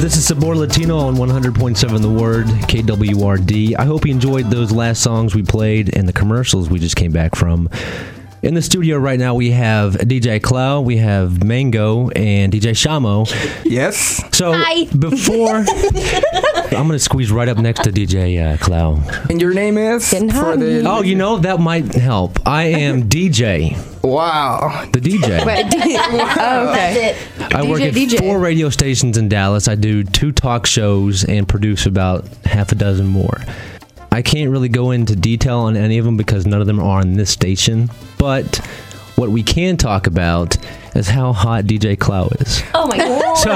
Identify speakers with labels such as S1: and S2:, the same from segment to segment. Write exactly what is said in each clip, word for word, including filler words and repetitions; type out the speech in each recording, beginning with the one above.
S1: This is Sabor Latino on one hundred point seven The Word, K W R D. I hope you enjoyed those last songs we played and the commercials we just came back from. In the studio right now, we have D J Clow, we have Mango, and D J Shamo.
S2: Yes.
S1: So,
S3: Hi.
S1: before... I'm going to squeeze right up next to D J uh, Clow.
S2: And your name is?
S4: Getting
S2: For
S4: hot.
S2: the
S1: Oh, you know, that might help. I am D J,
S2: Wow.
S1: the D J.
S4: Wait, D- oh, okay.
S1: I work
S4: D J,
S1: at
S4: D J.
S1: four radio stations in Dallas. I do two talk shows and produce about half a dozen more. I can't really go into detail on any of them because none of them are on this station. But what we can talk about is how hot D J Clow is.
S3: Oh my god.
S1: So,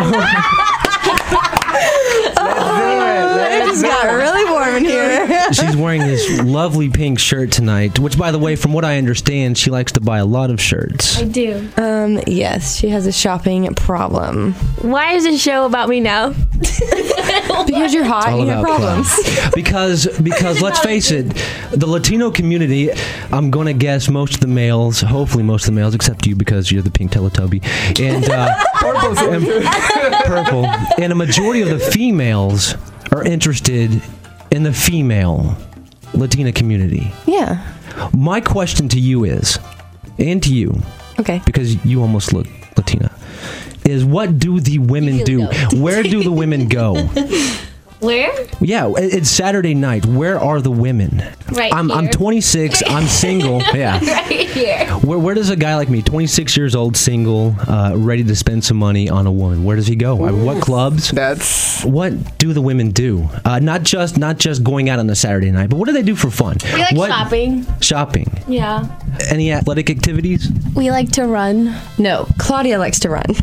S4: It just got really warm in here.
S1: she's wearing this lovely pink shirt tonight, which, by the way, from what I understand, she likes to buy a lot of shirts.
S3: I do.
S4: Um, yes, she has a shopping problem.
S3: Why is this show about me now?
S4: Because you're hot
S1: All
S4: and you have
S1: about
S4: problems.
S1: Clow. Because, because let's face it, the Latino community, I'm going to guess most of the males, hopefully most of the males, except you because you're the pink Teletubby, and, uh, and purple, and a majority of the females are interested in the female Latina community.
S4: Yeah.
S1: My question to you is, and to you,
S4: Okay.
S1: because you almost look Latina, is what do the women
S3: You
S1: do?
S3: feel
S1: Where do the women go?
S3: Where?
S1: Yeah, it- it's Saturday night. Where are the women?
S3: Right
S1: I'm, I'm
S3: here.
S1: twenty-six. I'm single. Yeah.
S3: Right here.
S1: Where, where does a guy like me, twenty-six years old, single, uh, ready to spend some money on a woman? Where does he go? I mean, what clubs?
S2: That's
S1: What do the women do? Uh, not just not just going out on a Saturday night, but what do they do for fun?
S3: We like
S1: what,
S3: shopping.
S1: Shopping.
S3: Yeah.
S1: Any athletic activities?
S3: We like to run.
S4: No, Claudia likes to run.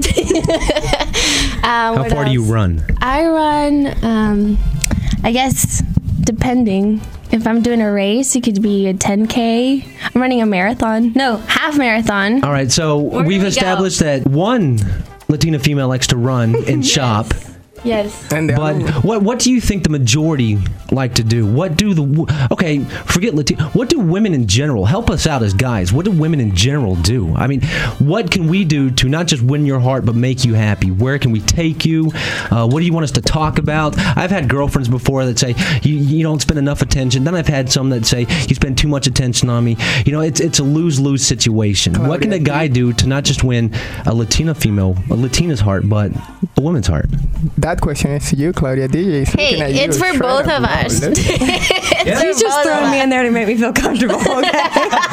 S3: Um,
S1: How far do you run?
S3: I run, um, I guess, depending. If I'm doing a race, it could be a ten K. I'm running a marathon. No, half marathon.
S1: All right, so
S3: Where do
S1: we've
S3: we
S1: established that one Latina female likes to run and shop.
S3: Yes.
S2: and the
S1: But
S2: other-
S1: what what do you think the majority like to do? What do the w- okay? Forget Latino. What do women in general? Help us out as guys. What do women in general do? I mean, what can we do to not just win your heart but make you happy? Where can we take you? Uh, what do you want us to talk about? I've had girlfriends before that say you you don't spend enough attention. Then I've had some that say you spend too much attention on me. You know, it's it's a lose lose situation. What can a guy do to not just win a Latina female, a Latina's heart, but a woman's heart?
S2: that question is to you, Claudia. D J is
S3: Hey,
S2: looking at you
S3: it's for
S2: straight
S3: both
S2: up.
S3: of
S2: Wow,
S3: us.
S2: look.
S4: He's just throwing me in there to make me feel comfortable. Okay.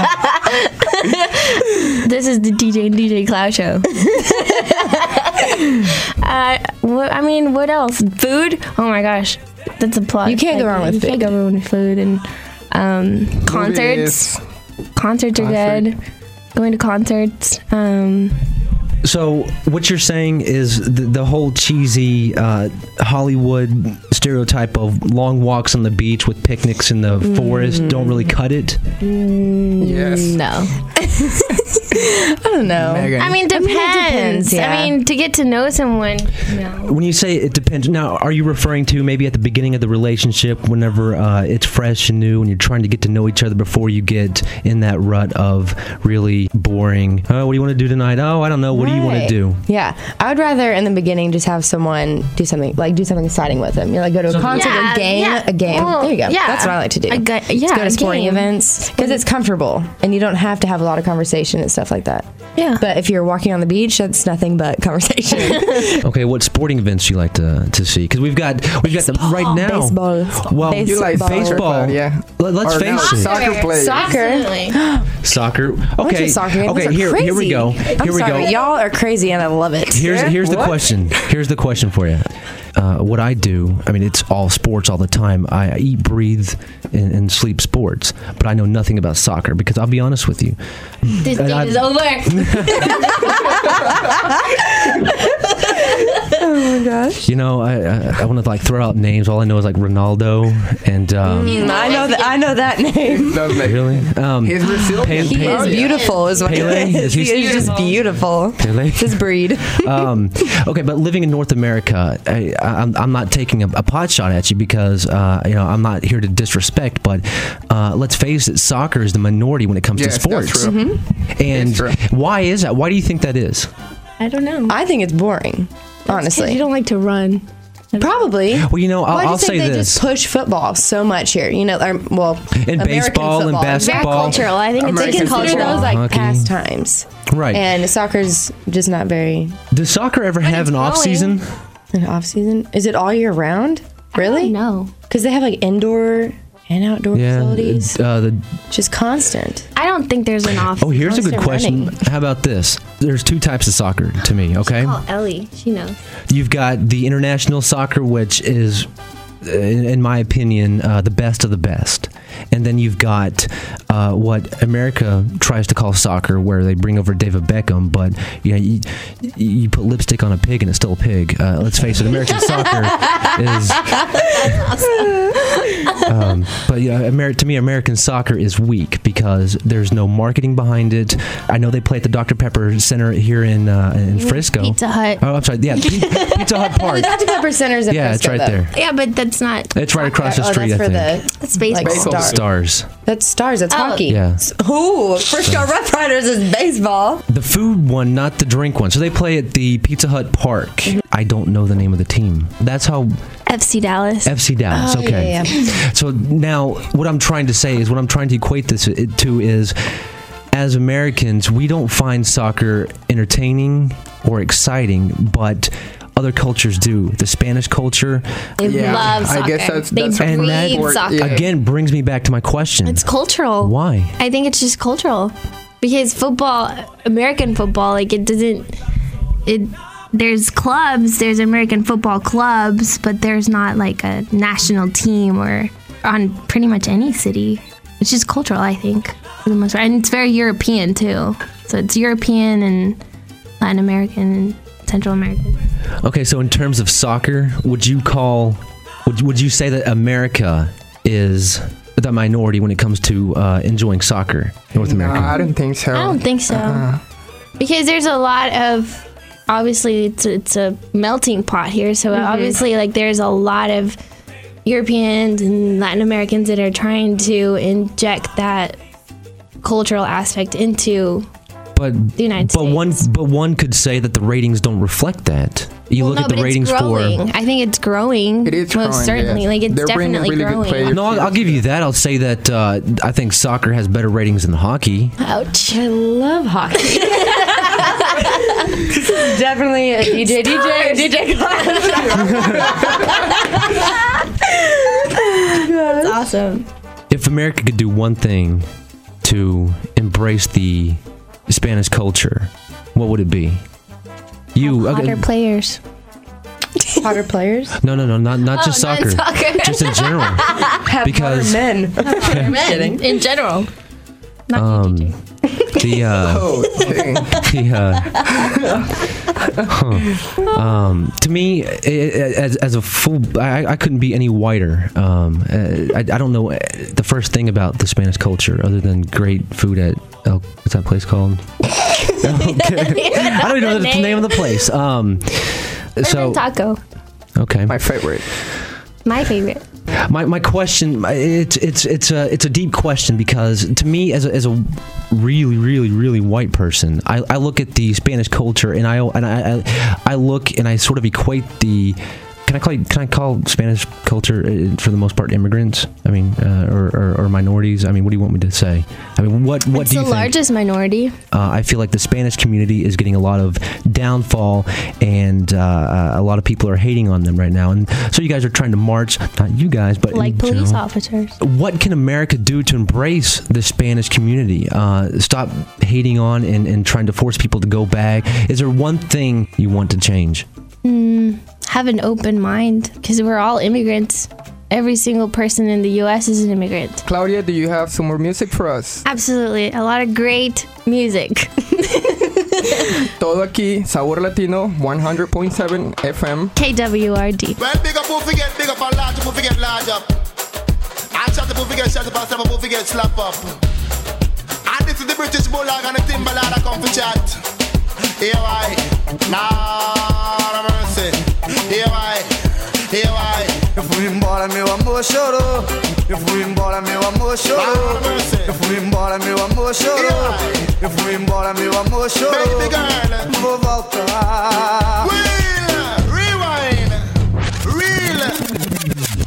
S3: This is the D J and D J Cloud show. uh, what, I mean, what else? Food? Oh my gosh, that's a plot.
S4: You can't go wrong with
S3: You can't
S4: food.
S3: go wrong with food and um, concerts.
S2: Movies.
S3: Concerts are
S2: Concert.
S3: good. Going to concerts. Um,
S1: So what you're saying is the, the whole cheesy uh, Hollywood stereotype of long walks on the beach with picnics in the forest don't really cut it?
S2: Yes.
S3: no.
S4: I don't know.
S2: Megan.
S3: I mean,
S4: I mean, it
S3: depends.
S4: depends, yeah.
S3: I mean, to get to know someone. No.
S1: When you say it depends, now are you referring to maybe at the beginning of the relationship whenever uh, it's fresh and new and you're trying to get to know each other before you get in that rut of really boring, oh, what do you want to do tonight? Oh, I don't know. What do you want to
S4: Right.
S1: do?
S4: Yeah, I would rather in the beginning just have someone do something like do something exciting with them. You know, like go to a concert,
S3: Yeah,
S4: a game,
S3: yeah.
S4: a game.
S3: Well,
S4: there you go.
S3: yeah.
S4: That's what I like to do.
S3: A gu-
S4: Just
S3: yeah,
S4: go to
S3: a
S4: sporting
S3: game.
S4: events because it's comfortable and you don't have to have a lot of conversation and stuff like that.
S3: Yeah.
S4: But if you're walking on the beach, that's nothing but conversation.
S1: Okay, what sporting events do you like to, to see? Because we've got we've got them right now.
S4: Baseball.
S1: Well,
S4: Baseball.
S2: You like
S1: baseball.
S2: yeah.
S1: Let- Let's
S2: Or
S1: face
S2: no,
S1: it.
S2: soccer players.
S4: Soccer.
S3: Absolutely.
S1: Soccer.
S4: Went to
S1: Okay.
S4: a soccer game. Those
S1: Okay.
S4: are
S1: Here, here we
S4: crazy.
S1: go.
S4: I'm
S1: Here we
S4: sorry,
S1: go.
S4: y'all are crazy and I love it.
S1: Here's here's the
S2: What?
S1: question. Here's the question for you. Uh, what I do, I mean, it's all sports all the time. I, I eat, breathe, and, and sleep sports, but I know nothing about soccer because I'll be honest with you.
S3: This
S1: And
S3: game
S1: I-
S3: is over.
S4: Oh my gosh.
S1: You know, I I, I want to like throw out names. All I know is like Ronaldo and um,
S3: He's not
S4: I know that. I know that name.
S2: Does make-
S1: really um,
S2: He's Brazilian.
S1: Pe-
S4: He
S1: Pe-
S4: is beautiful, is what
S1: Pele?
S4: he
S1: Is
S4: is.
S1: he
S4: He is just beautiful.
S1: Pele?
S4: It's his breed.
S1: um, okay, but living in North America, I, I'm, I'm not taking a, a pot shot at you because uh, you know I'm not here to disrespect, but uh, let's face it, soccer is the minority when it comes
S2: Yes,
S1: to sports.
S2: that's true.
S1: And
S2: It's true.
S1: why is that? Why do you think that is?
S3: I don't know.
S4: I think it's boring,
S3: Because
S4: honestly.
S3: you don't like to run.
S4: Probably.
S1: Well, you know, I'll,
S4: Why do you
S1: I'll
S4: think
S1: say
S4: they
S1: this.
S4: just push football so much here? You know, or, well,
S1: In
S4: American
S1: baseball and
S4: football.
S3: Very
S1: basketball.
S3: cultural. I think it's
S2: American
S3: like
S4: Consider
S3: cultural.
S4: those like
S1: Hockey.
S4: pastimes,
S1: Right.
S4: and soccer's just not very
S1: Does soccer ever have
S3: it's
S1: an off
S3: growing.
S1: season?
S4: an off season. Is it all year round? Really?
S3: No.
S4: Because they have like indoor and outdoor
S1: Yeah.
S4: facilities,
S1: Uh, the,
S4: just constant.
S3: I don't think there's an off.
S1: oh, here's a good
S4: Constant
S1: question.
S4: running.
S1: How about this? There's two types of soccer to me, okay?
S3: Call Ellie. She knows.
S1: You've got the international soccer, which is, uh, in, in my opinion, uh, the best of the best. And then you've got uh, what America tries to call soccer, where they bring over David Beckham, but you know, you, you put lipstick on a pig and it's still a pig. Uh, let's face it, American soccer is. um, but yeah, Amer- to me, American soccer is weak because there's no marketing behind it. I know they play at the Doctor Pepper Center here in uh, in Frisco.
S3: Pizza Hut.
S1: Oh, I'm sorry. Yeah, P- Pizza Hut Park.
S4: The Doctor Pepper Center's at
S1: Yeah, it's
S4: Frisco,
S1: right
S4: though.
S1: there.
S3: Yeah, but that's not.
S1: It's right across the
S4: Oh,
S1: street,
S4: that's
S1: I
S4: for
S1: think.
S3: That's baseball.
S4: Like
S2: Baseball.
S4: star-
S1: Stars.
S4: That's stars. That's
S3: Oh.
S4: hockey.
S1: Yeah.
S4: Ooh, Frisco Rough Riders is baseball.
S1: The food one, not the drink one. So they play at the Pizza Hut Park. I don't know the name of the team. That's how
S3: F C Dallas.
S1: F C Dallas.
S4: Oh,
S1: okay.
S4: yeah,
S1: So now, what I'm trying to say is, what I'm trying to equate this to is, as Americans, we don't find soccer entertaining or exciting, but other cultures do. The Spanish culture,
S3: They
S2: Yeah,
S3: love soccer.
S2: I guess that's-
S3: they
S2: that's
S1: And
S3: breathe
S1: that-
S2: sport,
S3: soccer.
S2: yeah.
S1: again, brings me back to my question.
S3: It's cultural.
S1: Why?
S3: I think it's just cultural because football, American football, like it doesn't. It there's clubs, there's American football clubs, but there's not like a national team or on pretty much any city. It's just cultural, I think, for the most part, and it's very European too. So it's European and Latin American and Central American.
S1: Okay, so in terms of soccer, would you call, would, would you say that America is the minority when it comes to uh, enjoying soccer, North
S2: No,
S1: America?
S2: I don't think so.
S3: I don't think so.
S2: Uh,
S3: Because there's a lot of obviously it's it's a melting pot here. So obviously like there's a lot of Europeans and Latin Americans that are trying to inject that cultural aspect into
S1: But
S3: the United
S1: but one
S3: States.
S1: but one could say that the ratings don't reflect that. You
S3: Well,
S1: look
S3: no,
S1: at the
S3: but
S1: ratings
S3: it's
S1: for.
S3: growing. I think it's growing.
S2: It is
S3: most
S2: growing,
S3: certainly.
S2: yes.
S3: Like it's
S2: They're bringing
S3: definitely
S2: really good
S3: growing.
S2: players.
S1: No, I'll, I'll give you that. I'll say that uh, I think soccer has better ratings than hockey.
S3: Ouch.
S4: I love hockey. This is definitely a D J, D J, D J class.
S3: That's awesome.
S1: If America could do one thing to embrace the Spanish culture, what would it be? You
S3: Hotter
S1: okay,
S3: players.
S4: Hotter players.
S1: no no no not not just
S3: Oh, not
S1: soccer,
S3: soccer.
S1: just in general.
S4: Have
S1: Because-
S4: men.
S3: Men, in general. Not
S1: Um,
S3: you, D J.
S1: the uh,
S2: Oh, dang.
S1: the uh, huh. um, to me, i- i- as as a full, I, I couldn't be any whiter. Um, uh, I, I don't know uh, the first thing about the Spanish culture other than great food at El, what's that place called? Okay. I don't even know the name of the place. Um, so
S3: Taco.
S1: okay,
S2: My favorite.
S3: My favorite.
S1: my my question, my- it's it's it's a it's a deep question because to me, as a, as a really really really white person, I, I look at the Spanish culture and I and I, I I look and I sort of equate the. Can I call can I call Spanish culture uh, for the most part immigrants? I mean, uh, or, or or minorities. I mean, what do you want me to say? I mean, what what
S3: It's
S1: do
S3: the
S1: you think?
S3: largest minority.
S1: Uh, I feel like the Spanish community is getting a lot of downfall, and uh, a lot of people are hating on them right now. And so you guys are trying to march, not you guys, but
S3: Like
S1: in
S3: police
S1: general.
S3: officers.
S1: What can America do to embrace the Spanish community? Uh, stop hating on and, and trying to force people to go back. Is there one thing you want to change?
S3: Have an open mind because we're all immigrants. Every single person in the U S is an immigrant.
S2: Claudia, do you have some more music for us?
S3: Absolutely. A lot of great music.
S2: Todo aquí, Sabor Latino, one hundred point seven F M.
S3: K W R D.
S5: Well, big up, who forget, big up, and large, who forget, large up. And shut up, who forget, shut up, and step up, who forget, slap up. And this is the British Bulldog and the Timberland that come for chat. Here I, nah, no mercy. Here I, here I.
S6: Eu fui embora, meu amor chorou. Eu fui embora, meu amor chorou. Eu fui embora, meu amor chorou. Eu fui embora, meu amor chorou.
S5: Baby girl.
S6: Vou voltar.
S5: Will, rewind, rewind.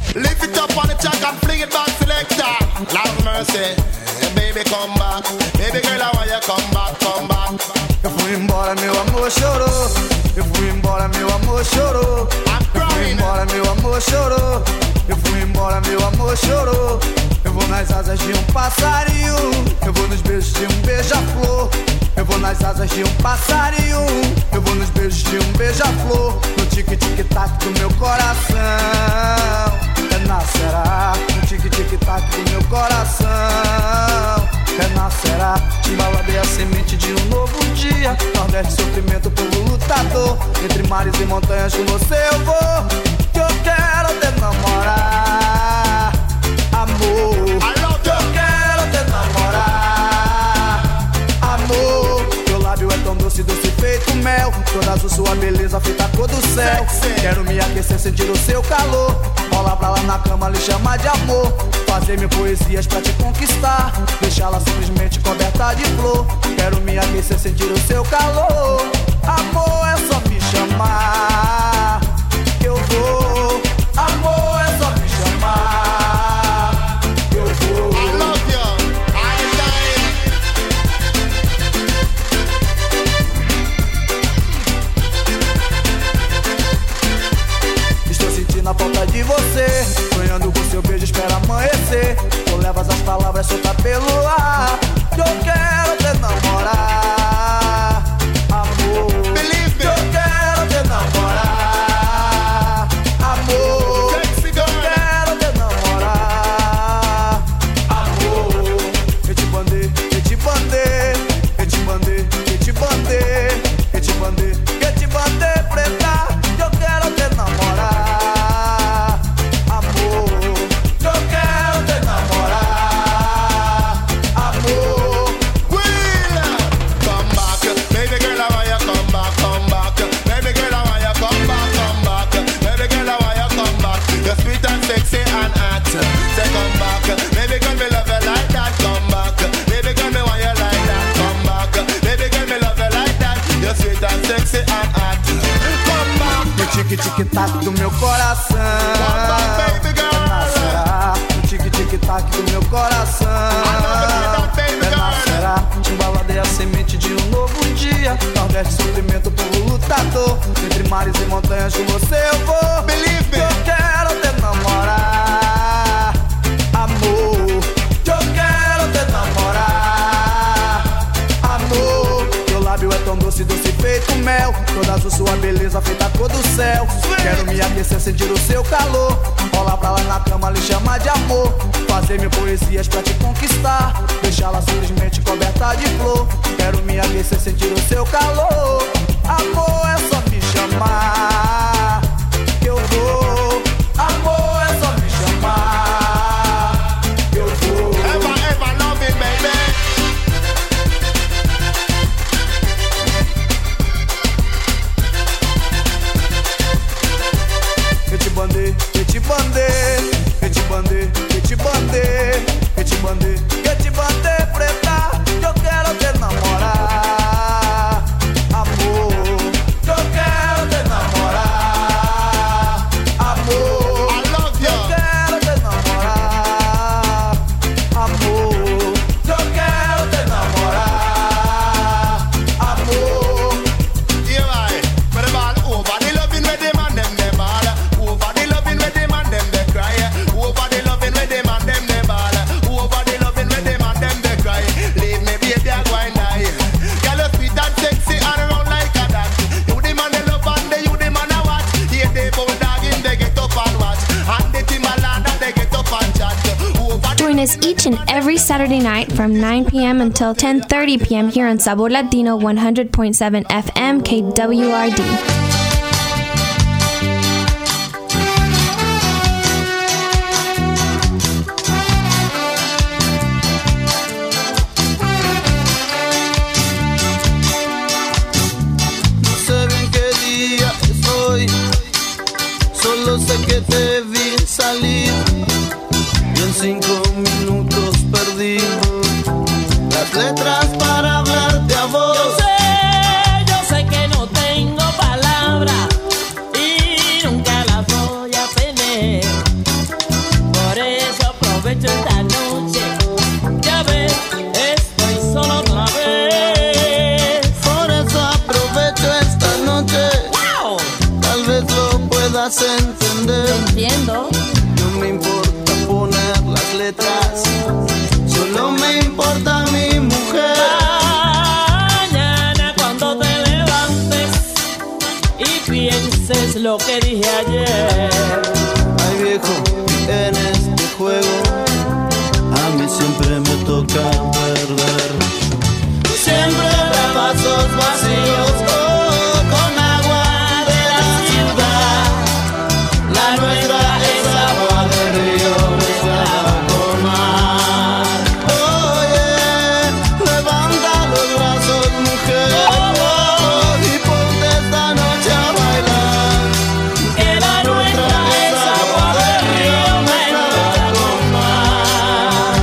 S5: Lift it up on the track and fling it back, selector. Lord mercy, hey, baby come back. Baby girl, I want you come back, come back.
S6: Eu fui embora, meu amor chorou. Eu fui embora, meu amor chorou. Eu fui embora, meu amor chorou. Eu fui embora, meu amor chorou. Eu vou nas asas de um passarinho. Eu vou nos beijos de um beija-flor. Eu vou nas asas de um passarinho. Eu vou nos beijos de um beija-flor. No tic-tic-tac do meu coração. Renascerá. No tic-tic-tac do meu coração. Renascerá. Embaladeia a semente de um novo dia. Nordeste, sofrimento, povo lutador. Entre mares e montanhas com você eu vou. Que eu quero te namorar. Amor, eu quero te namorar. Amor, teu lábio é tão doce, doce feito mel. Toda azul sua beleza feita cor do céu. Quero me aquecer, sentir o seu calor. Rolar pra lá na cama, lhe chamar de amor. Fazer mil poesias pra te conquistar. Deixá-la simplesmente coberta de flor. Quero me aquecer, sentir o seu calor. Amor, é só me chamar que eu vou. Amor, é só me chamar que eu vou.
S5: I love you, I die.
S6: Estou sentindo a falta de você. Sonhando com seu beijo, espera amanhecer. Tu levas as palavras soltas pelo ar. Que eu quero te namorar. Amor,
S5: Believe me.
S6: que eu quero te namorar. Amor,
S5: Sexy
S6: que eu
S5: girl.
S6: quero te namorar. Amor, eu te bandei, eu te bandei. Eu te bandei, eu te bandei. Eu te bandei, eu te bandei, preta. Que eu quero te namorar. Amor, que eu quero te namorar. Amor,
S5: Will, come back, baby girl, I want you come back, come back. Baby girl, I want you come back, come back. Baby girl, I want you come back. You're sweet and sexy and hot. Say come back, baby girl, me love you like that. Come back, baby girl, me want you like that. Come back, baby girl, me love you like that. You're sweet and sexy and hot. Come back,
S6: no tic-tic-tac do meu coração.
S5: come back, baby girl.
S6: Renascerá, no tic-tic-tac do meu coração. Renascerá, te embaladeia a semente de um novo dia. Nordeste, sofrimento, povo lutador. Entre mares e montanhas com você eu vou.
S5: Believe me.
S6: Que eu quero te namorar. Amor, que eu quero te namorar. Amor, teu lábio é tão doce, doce feito mel. Toda azul sua beleza feita cor do céu. Quero me aquecer, sentir o seu calor. Rolar pra lá na cama, lhe chamar de amor. Fazer mil poesias pra te conquistar. Deixá-la simplesmente coberta de flor. Quero me aquecer, sentir o seu calor. Amor, é só me chamar que eu vou. Amor, é só me chamar que eu vou.
S5: Ever, ever love it, baby.
S6: Eu te bandei, eu te bandei. Eu te bandei, eu te bandei. Eu te bandei, eu te bandei, preta. Que eu quero te namorar. Amor, que eu quero te namorar. Amor,
S5: I love
S6: que eu
S5: you.
S6: quero te namorar. Amor, que eu quero te namorar. Amor.
S5: Yeah, right. But the ball over the loving with them and them they ball. Over the loving with them and them they cry. Over the loving with them and them they ball. Over the loving with them and them they cry. Leave me baby, I go and die. Girl, you sweet and sexy and round like a that. You the man they love and they you the man I watch. Yeah, they bulldog in they get up and watch. And the Timberland and they get up and chat. Over the
S3: Join us each and every Saturday night from nine p.m. until ten thirty p.m. here on Sabor Latino one hundred point seven F M K W R D.
S7: No sé bien qué día es hoy, solo sé que te vi salir y en cinco minutos perdí las letras para hablarte a vos.
S8: Yo sé, yo sé que no tengo palabras.
S7: puedas entender.
S8: Entiendo.
S7: No me importa poner las letras, solo me importa mi mujer.
S8: Mañana cuando te levantes y pienses lo que dije ayer.
S7: Ay viejo, en este juego a mí siempre me toca perder. Siempre habrá vasos vacíos oh, con agua de la ciudad. La nuestra es agua de río mezclada con mar. Oye, levanta los brazos, mujer, oh, y ponte esta noche a bailar.
S8: Que la nuestra es agua de río mezclada con mar.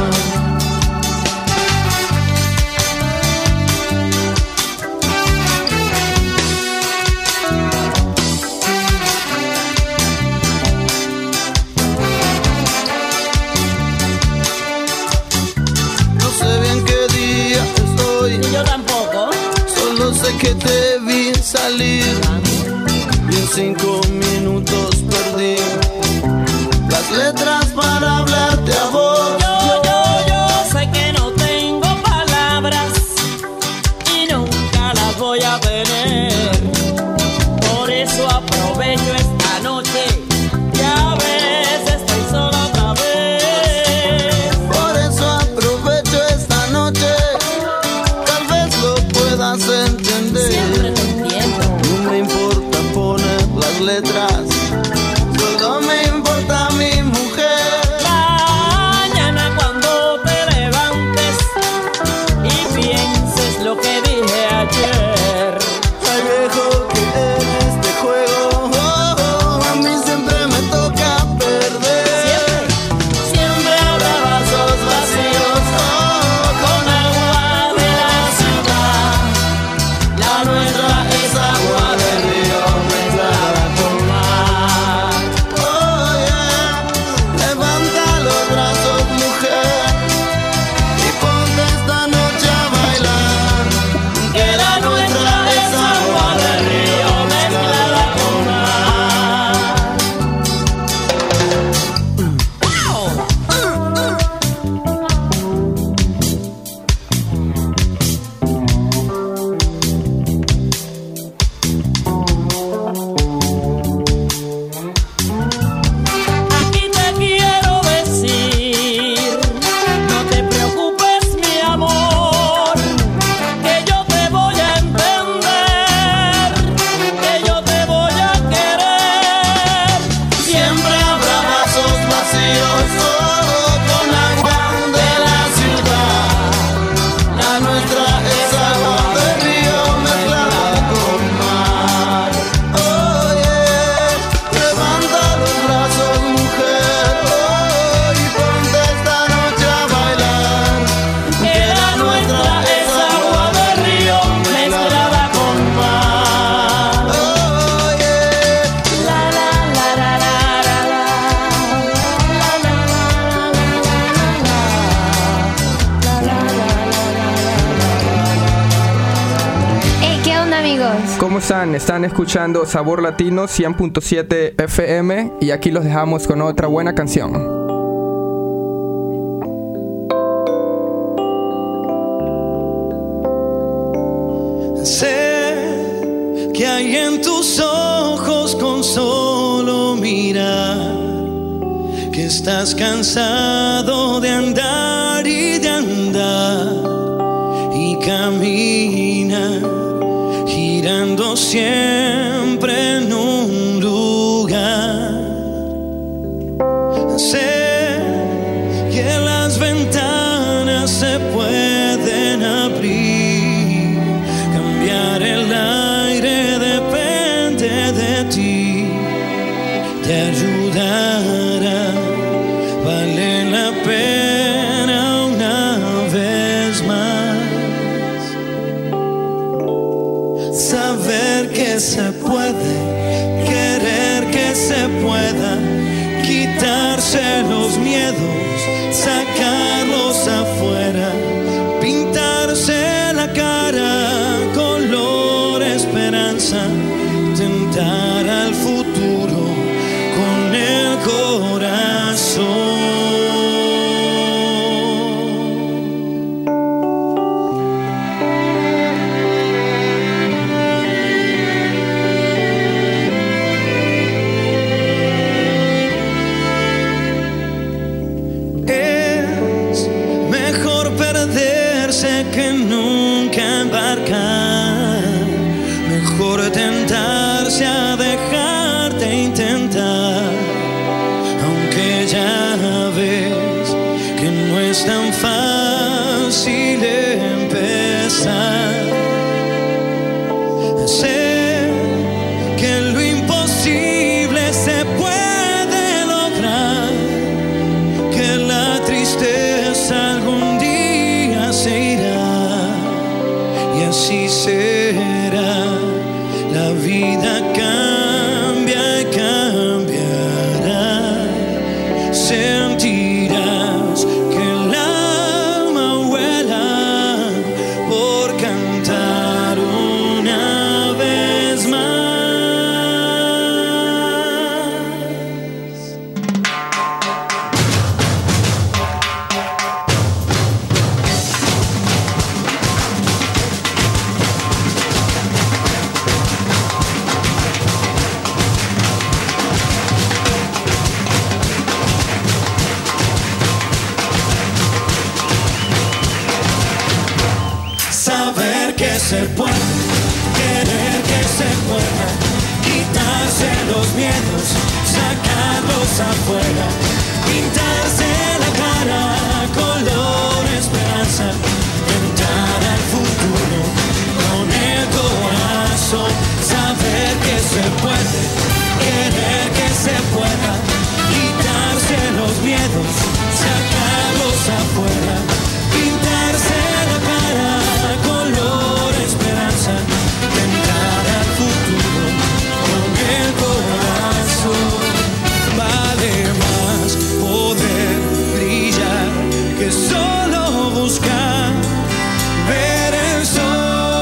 S7: No sé bien qué día estoy,
S8: Yo tampoco.
S7: solo sé que te vi salir y en cinco minutos perdí las letras para hablarte a vos.
S8: Yo, yo, yo sé que no tengo palabras y nunca las voy a tener. Por eso aprovecho esta noche y a veces estoy sola otra vez.
S7: Por eso aprovecho esta noche, tal vez lo puedas entender.
S8: Siempre te entiendo.
S7: No me importa poner las letras, solo me importa mi mujer.
S8: Mañana cuando te levantes y pienses lo que dije ayer.
S7: Ay viejo, que en este juego oh, oh, a mí siempre me toca perder.
S8: Siempre,
S7: Siempre habrá vasos vacíos oh, con agua de la ciudad. La nuestra es agua de río mezclada con mar. Oye, levanta los brazos, mujer, y ponte esta noche a bailar.
S8: que la nuestra es agua de río mezclada con mar. Aquí te quiero decir, no te preocupes mi amor, que yo te voy a entender, que yo te voy a querer.
S7: Siempre habrá vasos vacíos oh, con agua de la ciudad. La nuestra es agua de río mezclada con mar. Oye, levanta los brazos, mujer, oh, y ponte esta noche a bailar.
S8: Que la nuestra es agua de río mezclada con mar.
S7: Oye,
S8: La la la la la la la. La la la la la la la.
S4: Hey, ¿qué onda, amigos?
S2: ¿Cómo están? Están escuchando Sabor Latino cien punto siete F M y aquí los dejamos con otra buena canción.
S9: Sé que hay en tus ojos con solo mirar que estás cansado de andar y de andar y caminar girando siempre en un lugar. Sé que las ventanas se pueden abrir, cambiar el aire depende de ti, te ayudará, vale la pena una vez más saber que se puede. sé que nunca embarcar, mejor tentarse a dejarte intentar, aunque ya ves que no es tan fácil empezar. Sé que lo imposible se puede lograr, que la tristeza algún día se irá y así será. La vida cambia y cambiará. Sentirás que el alma vuela por cantar una vez más. Saber que se puede, querer que se pueda, quitarse los miedos, sacarlos afuera, pintarse la cara color esperanza, tentar al futuro con el corazón. Saber que se puede, querer que se pueda, quitarse los miedos, sacarlos afuera, pintarse la cara color esperanza, tentar al futuro con el corazón. Vale más poder brillar que solo buscar ver el sol.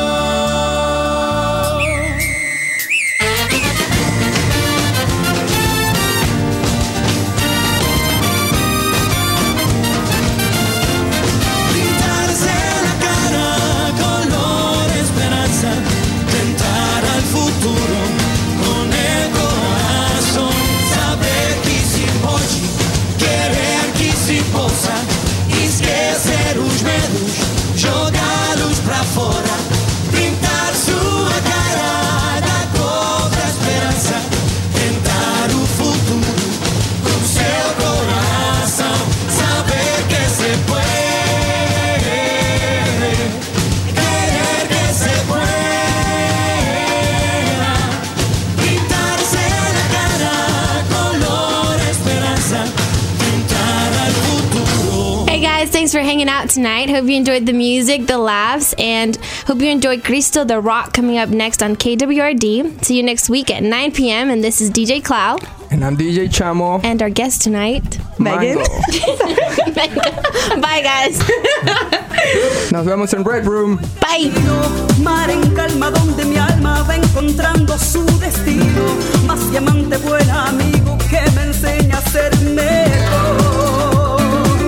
S9: Pintarse la cara color esperanza, tentar al futuro con el corazón. Saber que si pode, querer que se possa, esquecer os medos, jogá-los pra fora, pintar sua cara da cor da esperança, tentar o futuro com seu coração. Saber que se puede, querer que se pueda, pintarse la cara color esperanza, tentar al futuro.
S3: Hey guys, thanks for hanging out tonight. Hope you enjoyed the music, the laughs, and hope you enjoyed Cristo the Rock coming up next on K W R D. See you next week at nine p.m. And this is D J Clow
S2: And I'm D J Chamo.
S3: and our guest tonight,
S2: Mango.
S3: Bye guys.
S2: Nos vemos en Red Room.
S3: Bye.
S10: Mar en calma donde mi alma va encontrando su destino. Más diamante, buen amigo que me enseña a ser mejor.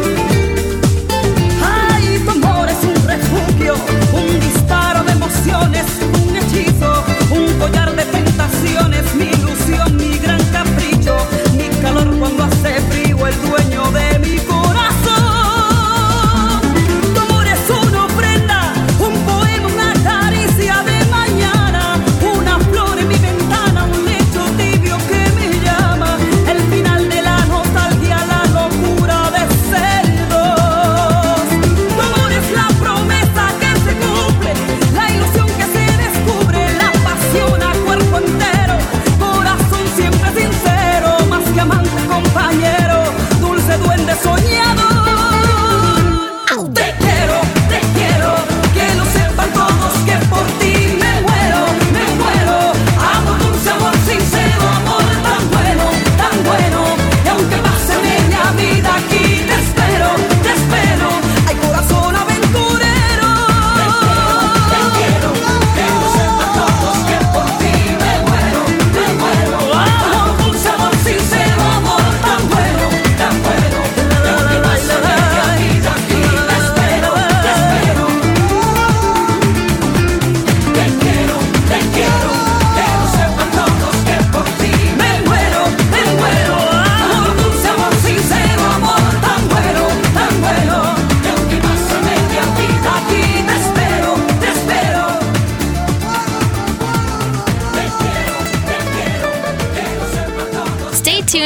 S10: Ay, tu amor es un refugio, un disparo de emociones, un hechizo, un collar de tentaciones, mi ilusión, mi gran capricho, mi calor cuando hace frío, el dueño de mi corazón. Tu amor es una ofrenda, un poema, una caricia de mañana, una flor en mi ventana, un lecho tibio que me llama, el final de la nostalgia, la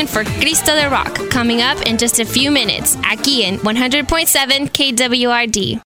S11: tuned for Cristo de Rock coming up in just a few minutes, aquí en one hundred point seven K W R D.